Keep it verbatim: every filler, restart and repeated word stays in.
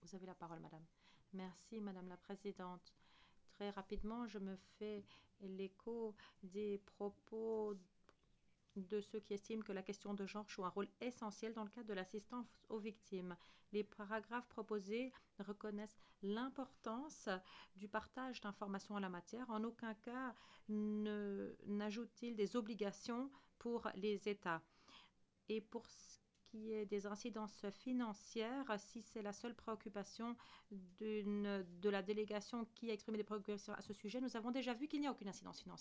Vous avez la parole, madame. Merci, madame la présidente. Très rapidement, je me fais l'écho des propos de ceux qui estiment que la question de genre joue un rôle essentiel dans le cadre de l'assistance aux victimes. Les paragraphes proposés reconnaissent l'importance du partage d'informations en la matière. En aucun cas n'ajoutent-ils des obligations pour les États. Et pour ce qui est des incidences financières, si c'est la seule préoccupation de la délégation qui a exprimé des préoccupations à ce sujet, nous avons déjà vu qu'il n'y a aucune incidence financière.